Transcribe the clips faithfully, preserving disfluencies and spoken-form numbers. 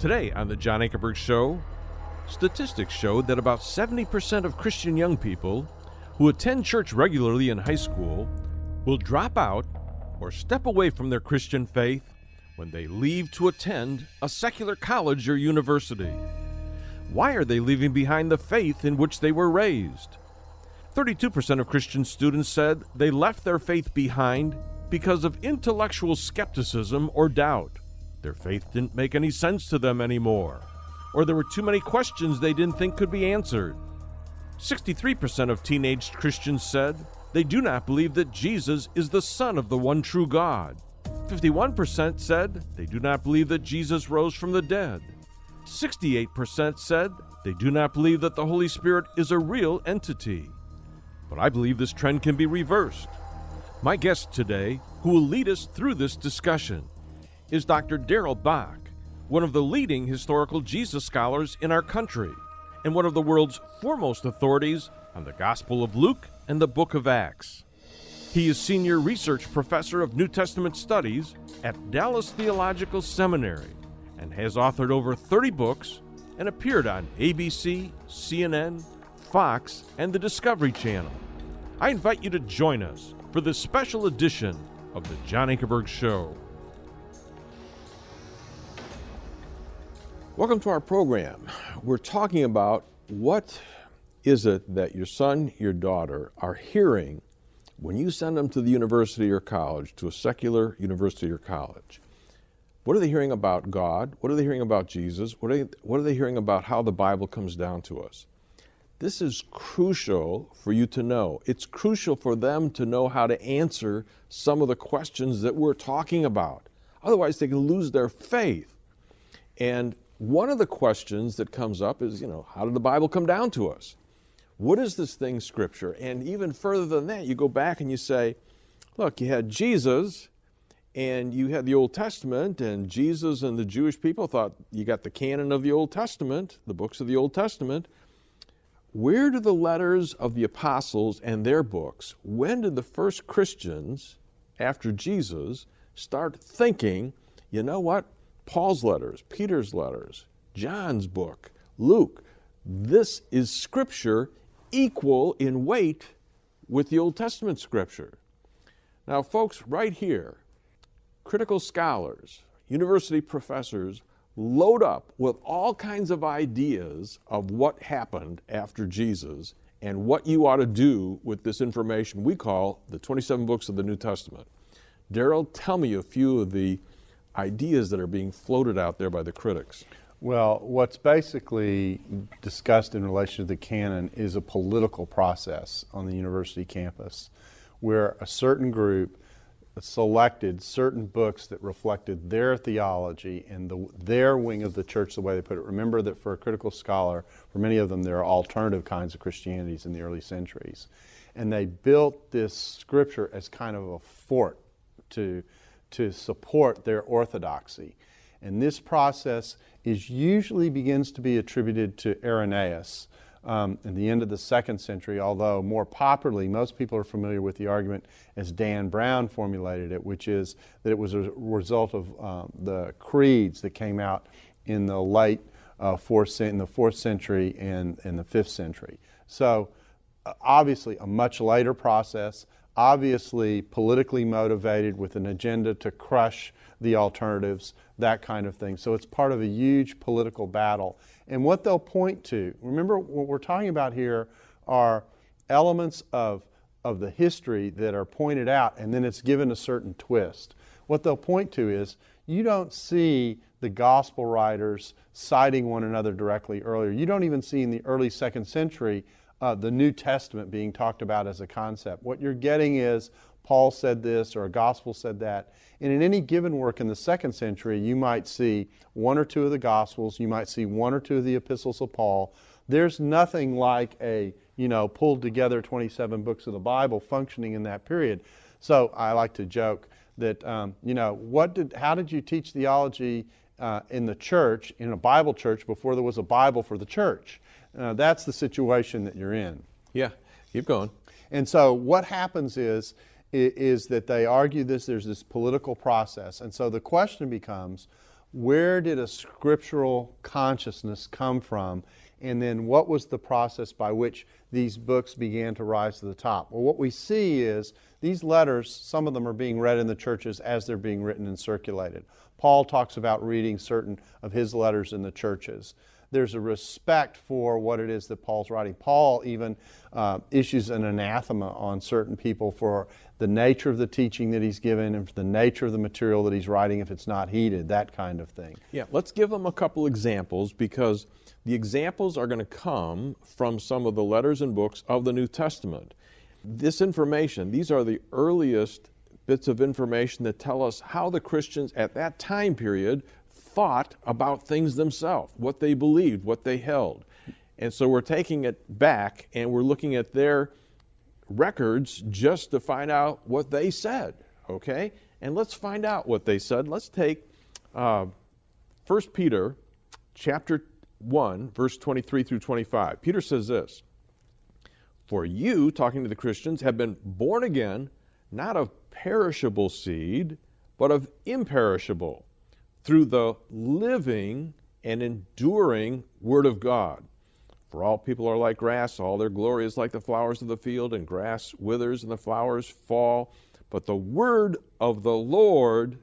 Today on the John Ankerberg Show, statistics show that about seventy percent of Christian young people who attend church regularly in high school will drop out or step away from their Christian faith when they leave to attend a secular college or university. Why are they leaving behind the faith in which they were raised? thirty-two percent of Christian students said they left their faith behind because of intellectual skepticism or doubt. Their faith didn't make any sense to them anymore, or there were too many questions they didn't think could be answered. sixty-three percent of teenage Christians said they do not believe that Jesus is the Son of the one true God. fifty-one percent said they do not believe that Jesus rose from the dead. sixty-eight percent said they do not believe that the Holy Spirit is a real entity. But I believe this trend can be reversed. My guest today, who will lead us through this discussion, is Doctor Darrell Bock, one of the leading historical Jesus scholars in our country and one of the world's foremost authorities on the Gospel of Luke and the Book of Acts. He is Senior Research Professor of New Testament Studies at Dallas Theological Seminary and has authored over thirty books and appeared on A B C, C N N, Fox, and the Discovery Channel. I invite you to join us for this special edition of the John Ankerberg Show. Welcome to our program. We're talking about what is it that your son, your daughter are hearing when you send them to the university or college, to a secular university or college. What are they hearing about God? What are they hearing about Jesus? What are they, what are they hearing about how the Bible comes down to us? This is crucial for you to know. It's crucial for them to know how to answer some of the questions that we're talking about. Otherwise, they can lose their faith. And one of the questions that comes up is, you know, how did the Bible come down to us? What is this thing, Scripture? And even further than that, you go back and you say, look, you had Jesus and you had the Old Testament, and Jesus and the Jewish people thought you got the canon of the Old Testament, the books of the Old Testament. Where do the letters of the apostles and their books, when did the first Christians, after Jesus, start thinking, you know what? Paul's letters, Peter's letters, John's book, Luke, this is Scripture equal in weight with the Old Testament Scripture. Now, folks, right here, critical scholars, university professors load up with all kinds of ideas of what happened after Jesus and what you ought to do with this information we call the twenty-seven books of the New Testament. Darrell, tell me a few of the ideas that are being floated out there by the critics. Well, what's basically discussed in relation to the canon is a political process on the university campus where a certain group selected certain books that reflected their theology and the, their wing of the church, the way they put it. Remember that for a critical scholar, for many of them, there are alternative kinds of Christianities in the early centuries. And they built this Scripture as kind of a fort to to support their orthodoxy. And this process is usually begins to be attributed to Irenaeus um, in the end of the second century, although more popularly, most people are familiar with the argument as Dan Brown formulated it, which is that it was a result of um, the creeds that came out in the late uh, fourth, in the fourth century and in the fifth century. So uh, obviously a much later process, obviously politically motivated with an agenda to crush the alternatives, that kind of thing. So it's part of a huge political battle. And what they'll point to, remember what we're talking about here are elements of, of the history that are pointed out, and then it's given a certain twist. What they'll point to is you don't see the gospel writers citing one another directly earlier. You don't even see in the early second century Uh, the New Testament being talked about as a concept. What you're getting is Paul said this or a gospel said that. And in any given work in the second century, you might see one or two of the gospels, you might see one or two of the epistles of Paul. There's nothing like a, you know, pulled together twenty-seven books of the Bible functioning in that period. So I like to joke that, um, you know, what did, how did you teach theology uh, in the church, in a Bible church, before there was a Bible for the church? Uh, that's the situation that you're in. Yeah, keep going. And so what happens is, is that they argue this, there's this political process. And so the question becomes, where did a scriptural consciousness come from? And then what was the process by which these books began to rise to the top? Well, what we see is these letters, some of them are being read in the churches as they're being written and circulated. Paul talks about reading certain of his letters in the churches. There's a respect for what it is that Paul's writing. Paul even uh, issues an anathema on certain people for the nature of the teaching that he's given and for the nature of the material that he's writing if it's not heeded, that kind of thing. Yeah, let's give them a couple examples, because the examples are going to come from some of the letters and books of the New Testament. This information, these are the earliest bits of information that tell us how the Christians at that time period thought about things themselves, what they believed, what they held. And so we're taking it back and we're looking at their records just to find out what they said, okay? And let's find out what they said. Let's take uh, First Peter chapter one, verse twenty-three through twenty-five. Peter says this, "For you," talking to the Christians, "have been born again, not of perishable seed, but of imperishable, through the living and enduring Word of God. For all people are like grass, all their glory is like the flowers of the field, and grass withers and the flowers fall. But the word of the Lord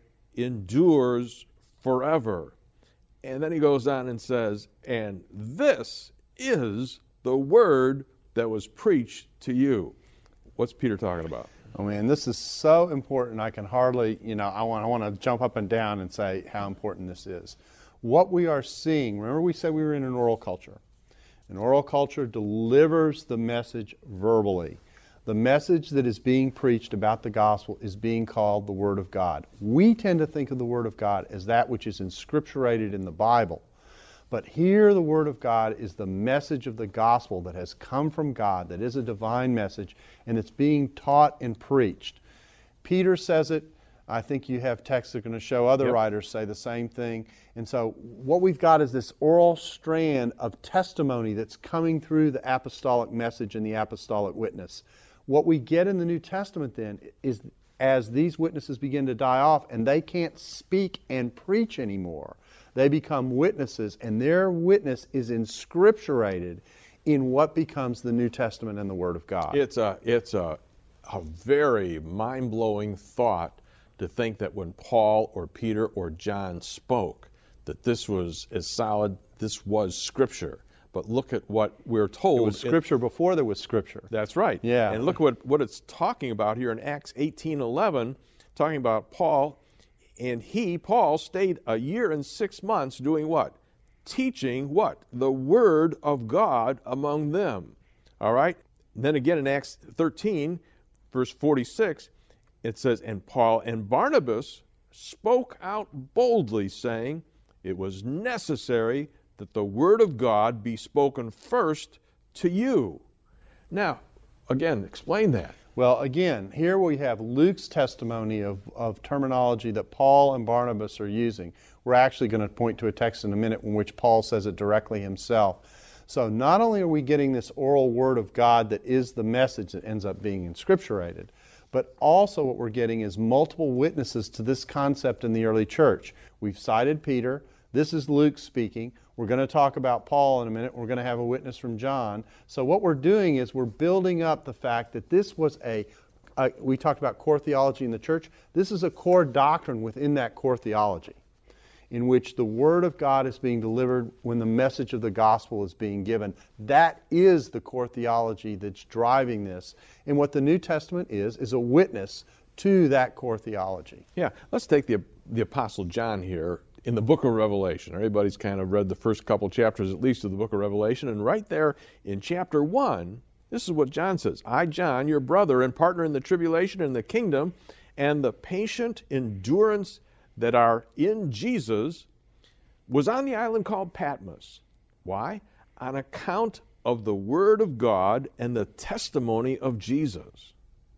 endures forever." And then he goes on and says, "And this is the word that was preached to you." What's Peter talking about? Oh man, this is so important. I can hardly, you know, I want, I want to jump up and down and say how important this is. What we are seeing, remember we said we were in an oral culture. An oral culture delivers the message verbally. The message that is being preached about the gospel is being called the Word of God. We tend to think of the Word of God as that which is inscripturated in the Bible. But here the Word of God is the message of the gospel that has come from God, that is a divine message, and it's being taught and preached. Peter says it. I think you have texts that are going to show other yep. writers say the same thing. And so what we've got is this oral strand of testimony that's coming through the apostolic message and the apostolic witness. What we get in the New Testament then is as these witnesses begin to die off and they can't speak and preach anymore, they become witnesses, and their witness is inscripturated in what becomes the New Testament and the Word of God. It's a, it's a, a very mind-blowing thought to think that when Paul or Peter or John spoke, that this was as solid, this was Scripture. But look at what we're told. It was Scripture it, before there was Scripture. That's right. Yeah. And look what, what it's talking about here in Acts eighteen eleven, talking about Paul. And he, Paul, stayed a year and six months doing what? Teaching what? The Word of God among them. All right? And then again in Acts thirteen, verse forty-six, it says, "And Paul and Barnabas spoke out boldly, saying, it was necessary that the Word of God be spoken first to you." Now, again, explain that. Well, again, here we have Luke's testimony of, of terminology that Paul and Barnabas are using. We're actually going to point to a text in a minute in which Paul says it directly himself. So not only are we getting this oral Word of God that is the message that ends up being inscripturated, but also what we're getting is multiple witnesses to this concept in the early church. We've cited Peter. This is Luke speaking. We're going to talk about Paul in a minute. We're going to have a witness from John. So what we're doing is we're building up the fact that this was a, a we talked about core theology in the church. This is a core doctrine within that core theology, in which the Word of God is being delivered when the message of the gospel is being given. That is the core theology that's driving this. And what the New Testament is, is a witness to that core theology. Yeah, let's take the, the Apostle John here in the book of Revelation. Everybody's kind of read the first couple chapters at least of the book of Revelation, and right there in chapter one, this is what John says. "I, John, your brother and partner in the tribulation and the kingdom and the patient endurance that are in Jesus, was on the island called Patmos." Why? "On account of the Word of God and the testimony of Jesus."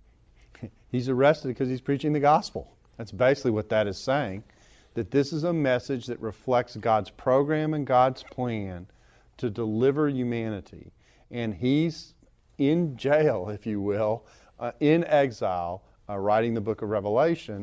He's arrested because he's preaching the gospel. That's basically what that is saying, that this is a message that reflects God's program and God's plan to deliver humanity. And he's in jail, if you will, uh, in exile, uh, writing the book of Revelation,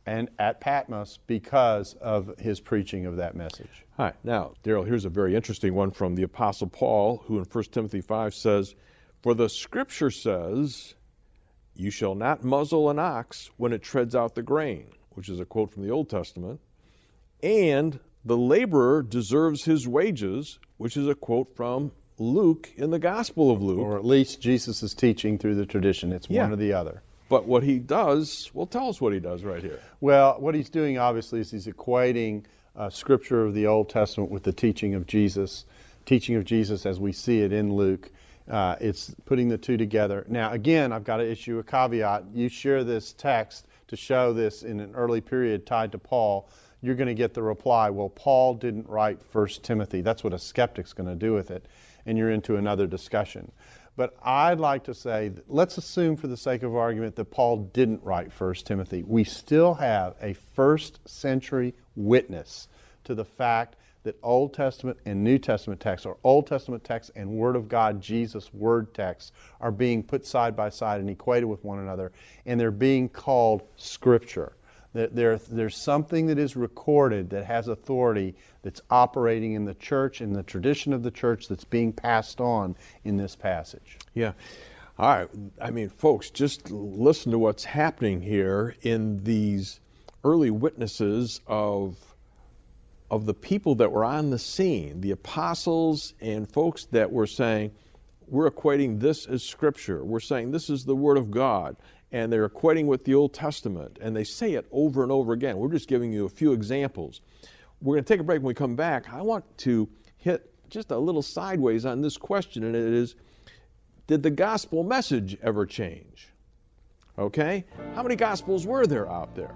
and at Patmos because of his preaching of that message. Hi. Now, Daryl, here's a very interesting one from the Apostle Paul, who in First Timothy five says, "For the Scripture says, you shall not muzzle an ox when it treads out the grain," which is a quote from the Old Testament, "and the laborer deserves his wages," which is a quote from Luke in the Gospel of Luke. Or at least Jesus' teaching through the tradition. It's Yeah. one or the other. But what he does, well, tell us what he does right here. Well, what he's doing obviously is he's equating uh, Scripture of the Old Testament with the teaching of Jesus, teaching of Jesus as we see it in Luke. Uh, it's putting the two together. Now, again, I've got to issue a caveat. You share this text to show this in an early period tied to Paul, you're going to get the reply, well, Paul didn't write First Timothy. That's what a skeptic's going to do with it. And you're into another discussion. But I'd like to say, that let's assume for the sake of argument that Paul didn't write First Timothy. We still have a first century witness to the fact that Old Testament and New Testament texts, or Old Testament texts and Word of God, Jesus' Word texts, are being put side by side and equated with one another, and they're being called Scripture. There, there's something that is recorded that has authority that's operating in the church, in the tradition of the church, that's being passed on in this passage. Yeah. All right. I mean, folks, just listen to what's happening here in these early witnesses of of the people that were on the scene, the apostles and folks that were saying, we're equating this as Scripture. We're saying this is the Word of God. And they're equating with the Old Testament. And they say it over and over again. We're just giving you a few examples. We're going to take a break. When we come back, I want to hit just a little sideways on this question, and it is, did the gospel message ever change? Okay? How many gospels were there out there?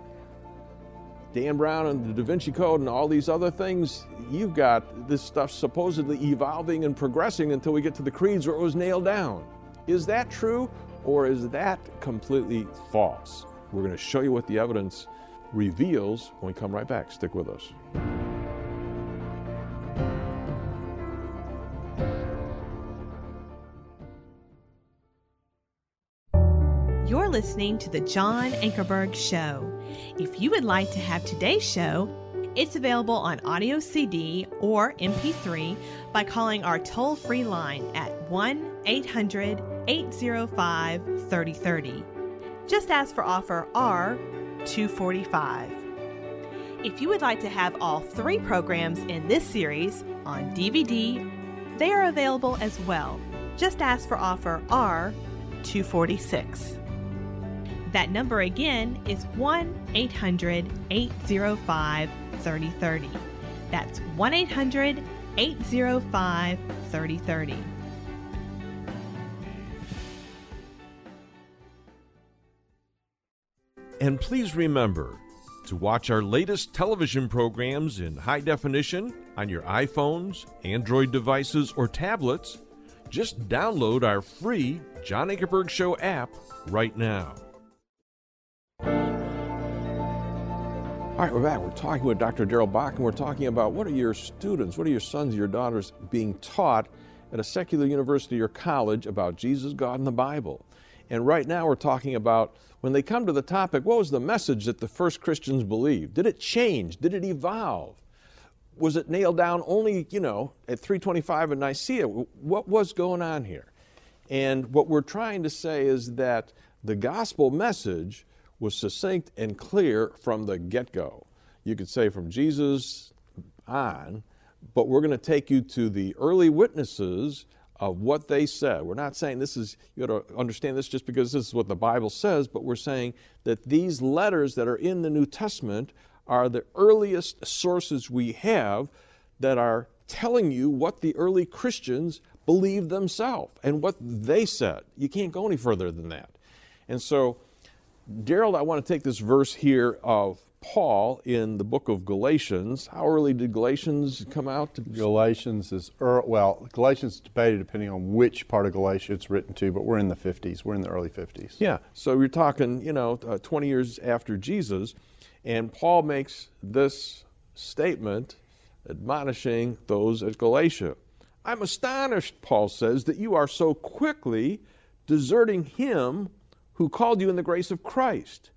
Dan Brown and the Da Vinci Code and all these other things, you've got this stuff supposedly evolving and progressing until we get to the creeds where it was nailed down. Is that true, or is that completely false? We're going to show you what the evidence reveals when we come right back. Stick with us. You're listening to The John Ankerberg Show. If you would like to have today's show, it's available on audio C D or M P three by calling our toll-free line at one eight hundred eight oh five three oh three oh. Just ask for offer R two forty-five. If you would like to have all three programs in this series on D V D, they are available as well. Just ask for offer R two forty-six. That number again is one eight hundred eight oh five three oh three oh. That's one eight hundred eight oh five three oh three oh. And please remember to watch our latest television programs in high definition on your iPhones, Android devices, or tablets. Just download our free John Ankerberg Show app right now. All right, we're back. We're talking with Doctor Darrell Bock, and we're talking about what are your students, what are your sons, your daughters being taught at a secular university or college about Jesus, God, and the Bible. And right now we're talking about when they come to the topic, what was the message that the first Christians believed? Did it change? Did it evolve? Was it nailed down only, you know, at three twenty-five in Nicaea? What was going on here? And what we're trying to say is that the gospel message was succinct and clear from the get-go. You could say from Jesus on, but we're going to take you to the early witnesses of what they said. We're not saying this is, you got to understand this just because this is what the Bible says, but we're saying that these letters that are in the New Testament are the earliest sources we have that are telling you what the early Christians believed themselves and what they said. You can't go any further than that. And so, Darrell, I want to take this verse here of Paul in the book of Galatians. How early did Galatians come out? Galatians is, er, well, Galatians is debated depending on which part of Galatia it's written to, but we're in the fifties. We're in the early fifties. Yeah, so you're talking, you know, uh, twenty years after Jesus, and Paul makes this statement admonishing those at Galatia. I'm astonished, Paul says, that you are so quickly deserting him who called you in the grace of Christ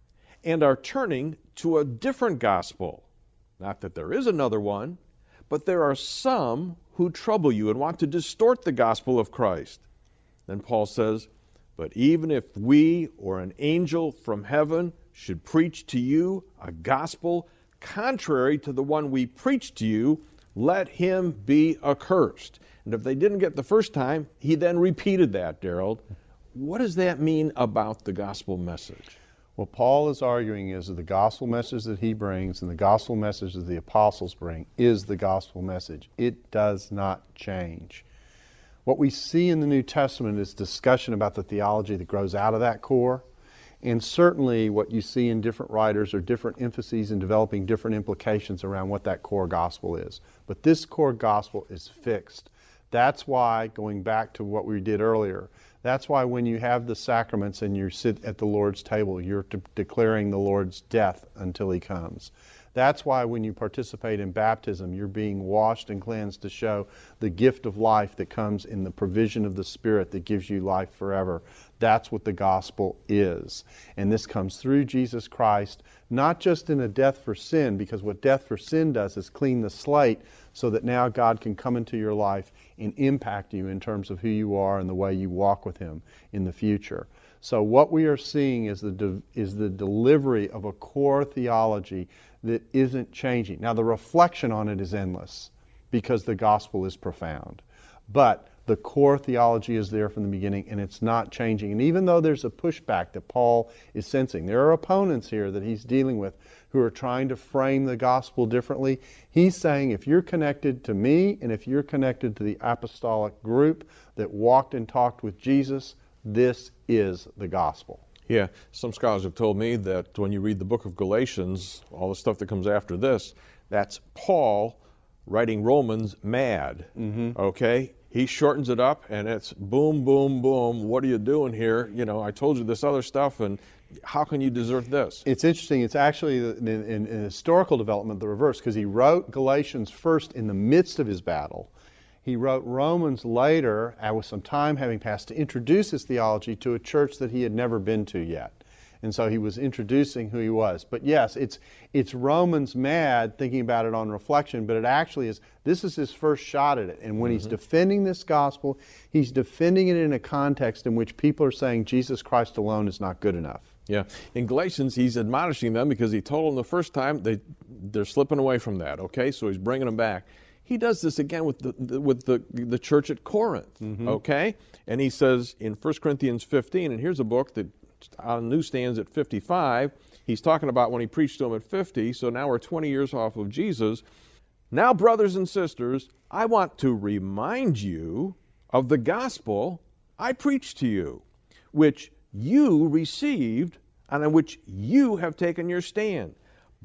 and are turning to a different gospel. Not that there is another one, but there are some who trouble you and want to distort the gospel of Christ. Then Paul says, but even if we or an angel from heaven should preach to you a gospel contrary to the one we preach to you, let him be accursed. And if they didn't get the first time, he then repeated that, Daryl. What does that mean about the gospel message? What Paul is arguing is that the gospel message that he brings and the gospel message that the apostles bring is the gospel message. It does not change. What we see in the New Testament is discussion about the theology that grows out of that core. And certainly what you see in different writers are different emphases in developing different implications around what that core gospel is. But this core gospel is fixed. That's why, going back to what we did earlier, that's why when you have the sacraments and you sit at the Lord's table, you're de- declaring the Lord's death until He comes. That's why when you participate in baptism, you're being washed and cleansed to show the gift of life that comes in the provision of the Spirit that gives you life forever. That's what the gospel is. And this comes through Jesus Christ, not just in a death for sin, because what death for sin does is clean the slate so that now God can come into your life and impact you in terms of who you are and the way you walk with Him in the future. So what we are seeing is the de- is the delivery of a core theology that isn't changing. Now the reflection on it is endless because the gospel is profound. But the core theology is there from the beginning and it's not changing. And even though there's a pushback that Paul is sensing, there are opponents here that he's dealing with who are trying to frame the gospel differently. He's saying if you're connected to me and if you're connected to the apostolic group that walked and talked with Jesus, this is the gospel. Yeah, some scholars have told me that when you read the book of Galatians, all the stuff that comes after this, that's Paul writing Romans mad, mm-hmm. okay? He shortens it up and it's boom, boom, boom, what are you doing here? You know, I told you this other stuff and how can you desert this? It's interesting. It's actually in, in, in historical development the reverse, because he wrote Galatians first in the midst of his battle. He wrote Romans later, with some time having passed, to introduce his theology to a church that he had never been to yet. And so he was introducing who he was. But yes, it's it's Romans mad, thinking about it on reflection, but it actually is, this is his first shot at it. And when mm-hmm. he's defending this gospel, he's defending it in a context in which people are saying Jesus Christ alone is not good enough. Yeah. In Galatians, he's admonishing them because he told them the first time they, they're slipping away from that, okay? So he's bringing them back. He does this again with the, the with the the church at Corinth, mm-hmm. okay? And he says in First Corinthians fifteen, and here's a book that on newsstands at fifty-five, he's talking about when he preached to them at fifty, so now we're twenty years off of Jesus. Now, brothers and sisters, I want to remind you of the gospel I preached to you, which you received and on which you have taken your stand.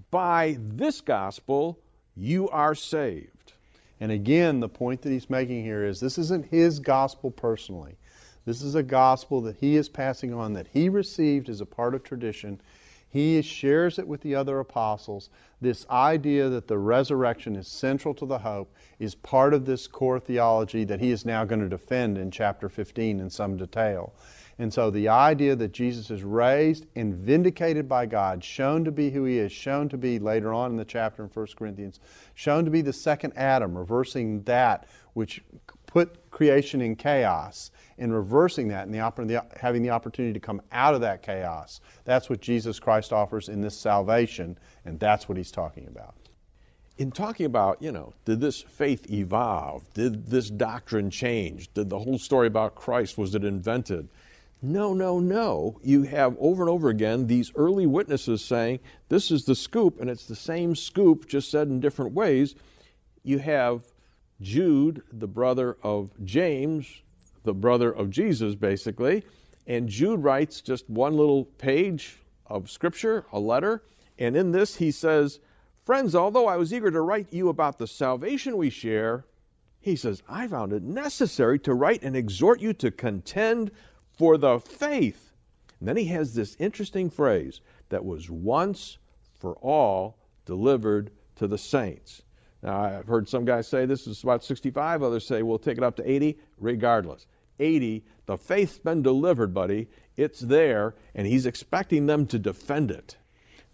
By this gospel, you are saved. And again, the point that he's making here is this isn't his gospel personally. This is a gospel that he is passing on, that he received as a part of tradition. He shares it with the other apostles. This idea that the resurrection is central to the hope is part of this core theology that he is now going to defend in chapter fifteen in some detail. And so the idea that Jesus is raised and vindicated by God, shown to be who He is, shown to be later on in the chapter in First Corinthians, shown to be the second Adam, reversing that which put creation in chaos, and reversing that and the, the, having the opportunity to come out of that chaos. That's what Jesus Christ offers in this salvation, and that's what He's talking about. In talking about, you know, did this faith evolve? Did this doctrine change? Did the whole story about Christ, was it invented? No, no, no. You have over and over again these early witnesses saying, this is the scoop, and it's the same scoop, just said in different ways. You have Jude, the brother of James, the brother of Jesus, basically, and Jude writes just one little page of Scripture, a letter, and in this he says, friends, although I was eager to write you about the salvation we share, he says, I found it necessary to write and exhort you to contend for the faith. And then he has this interesting phrase, that was once for all delivered to the saints. Now, I've heard some guys say this is about sixty-five, others say we'll take it up to eighty. Regardless, eighty, the faith's been delivered, buddy. It's there, and he's expecting them to defend it.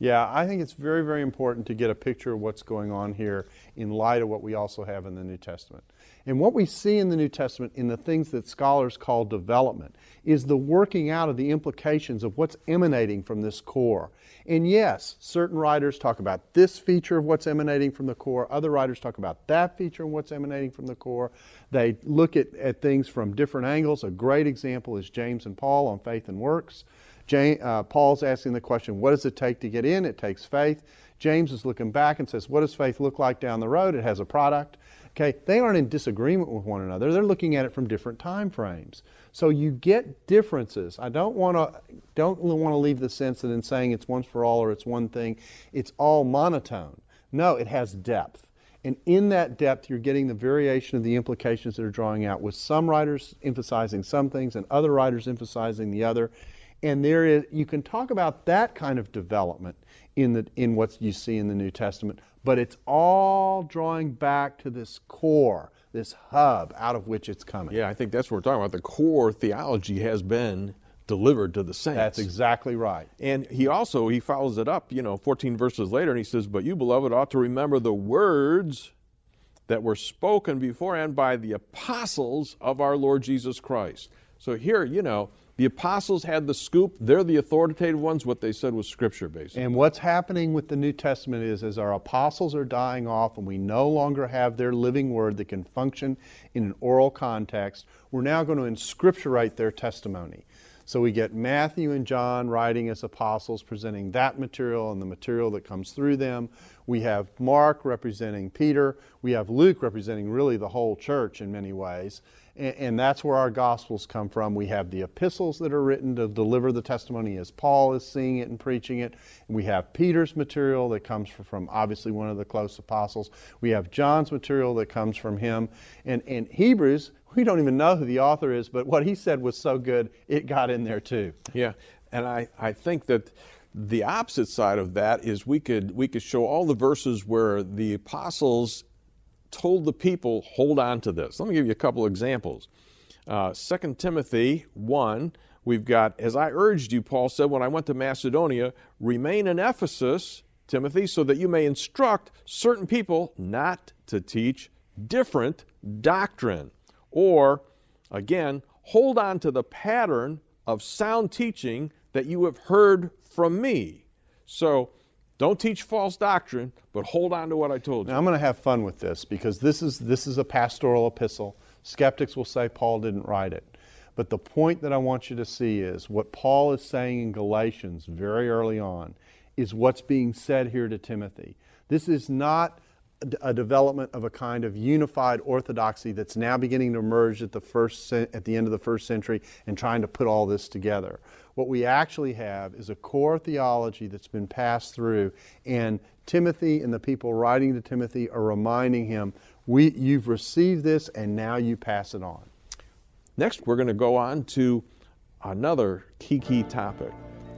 Yeah, I think it's very, very important to get a picture of what's going on here in light of what we also have in the New Testament. And what we see in the New Testament in the things that scholars call development is the working out of the implications of what's emanating from this core. And yes, certain writers talk about this feature of what's emanating from the core. Other writers talk about that feature of what's emanating from the core. They look at, at things from different angles. A great example is James and Paul on faith and works. James, uh, Paul's asking the question, what does it take to get in? It takes faith. James is looking back and says, what does faith look like down the road? It has a product. Okay, they aren't in disagreement with one another. They're looking at it from different time frames. So you get differences. I don't want to don't want to leave the sense that in saying it's once for all or it's one thing, it's all monotone. No, it has depth. And in that depth, you're getting the variation of the implications that are drawing out, with some writers emphasizing some things and other writers emphasizing the other. And there is, you can talk about that kind of development in the in what you see in the New Testament, but it's all drawing back to this core, this hub out of which it's coming. Yeah, I think that's what we're talking about. The core theology has been delivered to the saints. That's exactly right. And he also, he follows it up, you know, fourteen verses later, and he says, but you, beloved, ought to remember the words that were spoken beforehand by the apostles of our Lord Jesus Christ. So here, you know, the apostles had the scoop. They're the authoritative ones. What they said was Scripture, basically. And what's happening with the New Testament is, as our apostles are dying off and we no longer have their living word that can function in an oral context, we're now going to inscripturate their testimony. So we get Matthew and John writing as apostles, presenting that material and the material that comes through them. We have Mark representing Peter. We have Luke representing really the whole church in many ways. And, and that's where our Gospels come from. We have the epistles that are written to deliver the testimony as Paul is seeing it and preaching it. We have Peter's material that comes from obviously one of the close apostles. We have John's material that comes from him. And, and Hebrews, we don't even know who the author is, but what he said was so good, it got in there too. Yeah, and I, I think that the opposite side of that is we could we could show all the verses where the apostles told the people, hold on to this. Let me give you a couple examples. Uh, Second Timothy one, we've got, as I urged you, Paul said, when I went to Macedonia, remain in Ephesus, Timothy, so that you may instruct certain people not to teach different doctrine. Or, again, hold on to the pattern of sound teaching that you have heard from me. So, don't teach false doctrine, but hold on to what I told you. Now, I'm going to have fun with this because this is, this is a pastoral epistle. Skeptics will say Paul didn't write it. But the point that I want you to see is what Paul is saying in Galatians very early on is what's being said here to Timothy. This is not a development of a kind of unified orthodoxy that's now beginning to emerge at the first at the end of the first century and trying to put all this together. What we actually have is a core theology that's been passed through, and Timothy and the people writing to Timothy are reminding him, we, you've received this and now you pass it on. Next, we're going to go on to another key, key topic.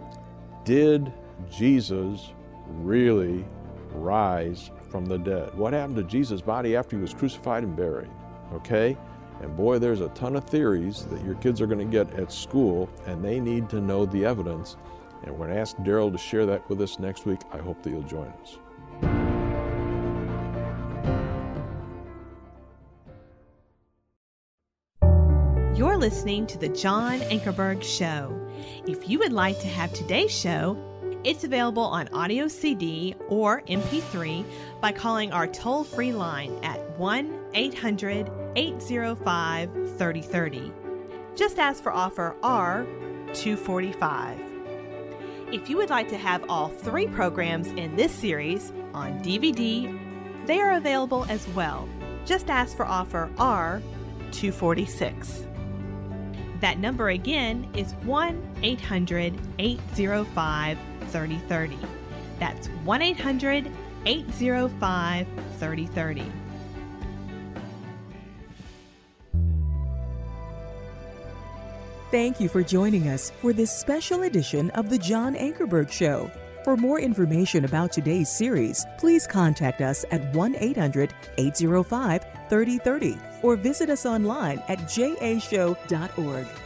Did Jesus really rise from the dead? What happened to Jesus' body after he was crucified and buried? Okay? And boy, there's a ton of theories that your kids are going to get at school, and they need to know the evidence. And we're going to ask Daryl to share that with us next week. I hope that you'll join us. You're listening to The John Ankerberg Show. If you would like to have today's show, it's available on audio C D or M P three by calling our toll-free line at one eight hundred eight oh five three oh three oh. Just ask for offer R two forty-five. If you would like to have all three programs in this series on D V D, they are available as well. Just ask for offer R two forty-six. That number again is one eight hundred eight oh five three oh three oh. That's one eight hundred eight oh five three oh three oh. Thank you for joining us for this special edition of The John Ankerberg Show. For more information about today's series, please contact us at one eight hundred eight oh five three oh three oh or visit us online at j a show dot org.